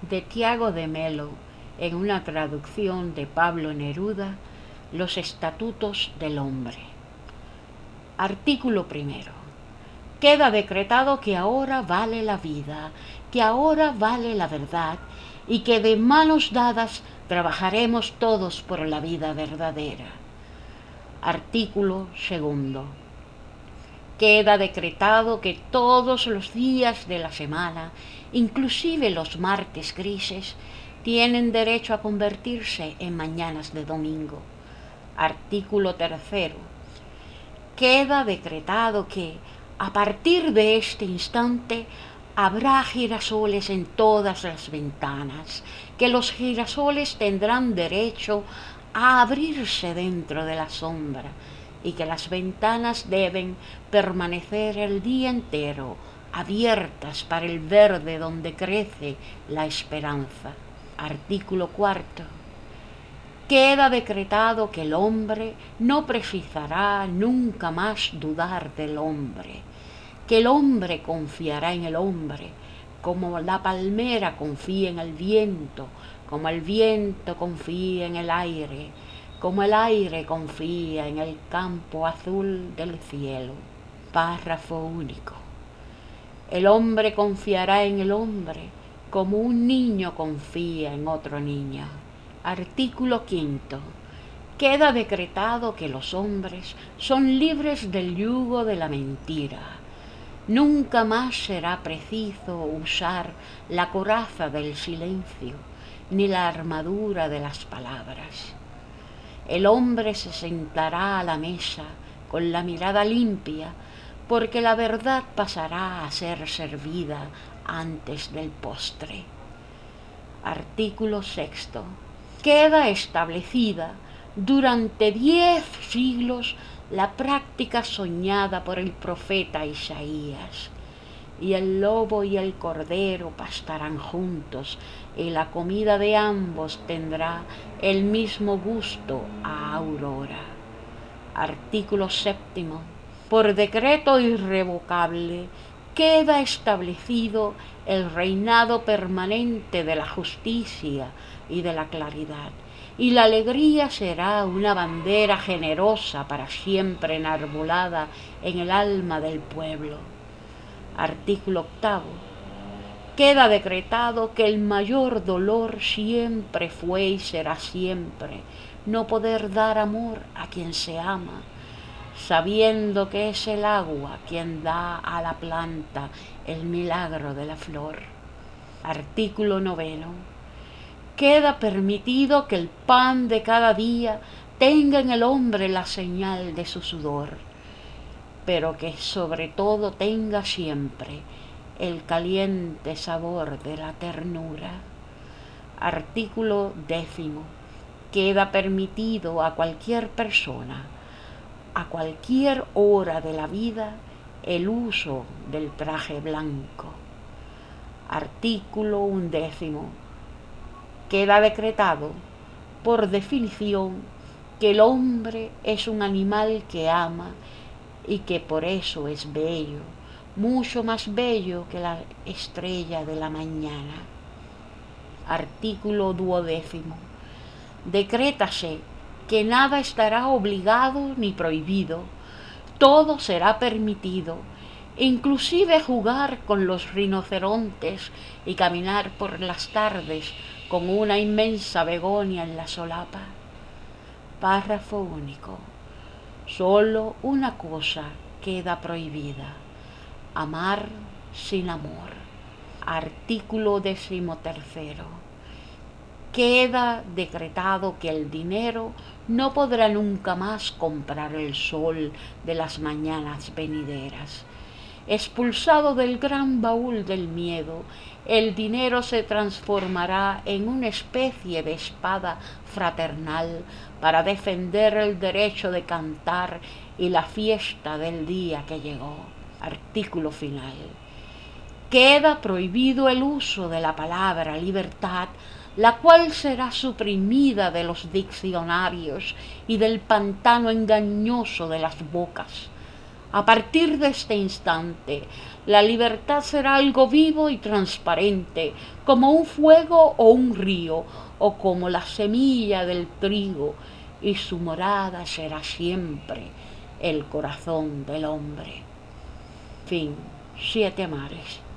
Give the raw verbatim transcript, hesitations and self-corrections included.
de Tiago de Melo, en una traducción de Pablo Neruda, Los Estatutos del Hombre. Artículo primero. Queda decretado que ahora vale la vida, que ahora vale la verdad, y que de manos dadas trabajaremos todos por la vida verdadera. Artículo segundo. Queda decretado que todos los días de la semana, inclusive los martes grises, tienen derecho a convertirse en mañanas de domingo. Artículo tercero. Queda decretado que, a partir de este instante, habrá girasoles en todas las ventanas, que los girasoles tendrán derecho a abrirse dentro de la sombra, y que las ventanas deben permanecer el día entero abiertas para el verde donde crece la esperanza. Artículo cuarto. Queda decretado que el hombre no precisará nunca más dudar del hombre, que el hombre confiará en el hombre, como la palmera confía en el viento, como el viento confía en el aire, como el aire confía en el campo azul del cielo. Párrafo único. El hombre confiará en el hombre como un niño confía en otro niño. Artículo quinto. Queda decretado que los hombres son libres del yugo de la mentira. Nunca más será preciso usar la coraza del silencio, ni la armadura de las palabras. El hombre se sentará a la mesa con la mirada limpia, porque la verdad pasará a ser servida antes del postre. Artículo sexto. Queda establecida durante diez siglos la práctica soñada por el profeta Isaías, y el lobo y el cordero pastarán juntos, y la comida de ambos tendrá el mismo gusto a aurora. Artículo séptimo. Por decreto irrevocable queda establecido el reinado permanente de la justicia y de la claridad, y la alegría será una bandera generosa para siempre enarbolada en el alma del pueblo. Artículo octavo. Queda decretado que el mayor dolor siempre fue y será siempre no poder dar amor a quien se ama, sabiendo que es el agua quien da a la planta el milagro de la flor. Artículo noveno. Queda permitido que el pan de cada día tenga en el hombre la señal de su sudor, pero que sobre todo tenga siempre el caliente sabor de la ternura. Artículo décimo. Queda permitido a cualquier persona, a cualquier hora de la vida, el uso del traje blanco. Artículo undécimo. Queda decretado, por definición, que el hombre es un animal que ama y que por eso es bello, mucho más bello que la estrella de la mañana. Artículo duodécimo. Decrétase que nada estará obligado ni prohibido, todo será permitido, inclusive jugar con los rinocerontes y caminar por las tardes con una inmensa begonia en la solapa. Párrafo único. Solo una cosa queda prohibida: amar sin amor. Artículo decimotercero. Queda decretado que el dinero no podrá nunca más comprar el sol de las mañanas venideras. Expulsado del gran baúl del miedo, el dinero se transformará en una especie de espada fraternal para defender el derecho de cantar y la fiesta del día que llegó. Artículo final. Queda prohibido el uso de la palabra libertad, la cual será suprimida de los diccionarios y del pantano engañoso de las bocas. A partir de este instante, la libertad será algo vivo y transparente, como un fuego o un río, o como la semilla del trigo, y su morada será siempre el corazón del hombre. Fin. Siete mares.